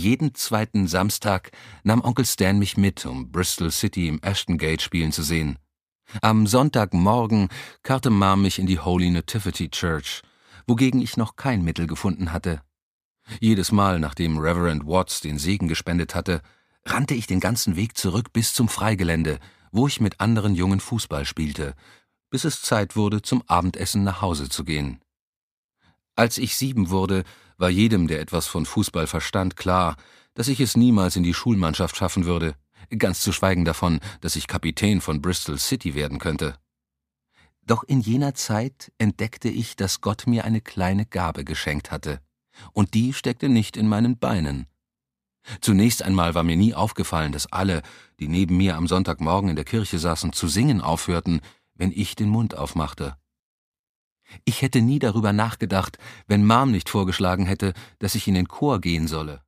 jeden zweiten Samstag nahm Onkel Stan mich mit, um Bristol City im Ashton Gate spielen zu sehen. Am Sonntagmorgen karrte Mom mich in die Holy Nativity Church, wogegen ich noch kein Mittel gefunden hatte. Jedes Mal, nachdem Reverend Watts den Segen gespendet hatte, rannte ich den ganzen Weg zurück bis zum Freigelände, wo ich mit anderen Jungen Fußball spielte, bis es Zeit wurde, zum Abendessen nach Hause zu gehen. Als ich 7 wurde, war jedem, der etwas von Fußball verstand, klar, dass ich es niemals in die Schulmannschaft schaffen würde, ganz zu schweigen davon, dass ich Kapitän von Bristol City werden könnte. Doch in jener Zeit entdeckte ich, dass Gott mir eine kleine Gabe geschenkt hatte, und die steckte nicht in meinen Beinen. Zunächst einmal war mir nie aufgefallen, dass alle, die neben mir am Sonntagmorgen in der Kirche saßen, zu singen aufhörten, wenn ich den Mund aufmachte. Ich hätte nie darüber nachgedacht, wenn Mom nicht vorgeschlagen hätte, dass ich in den Chor gehen solle.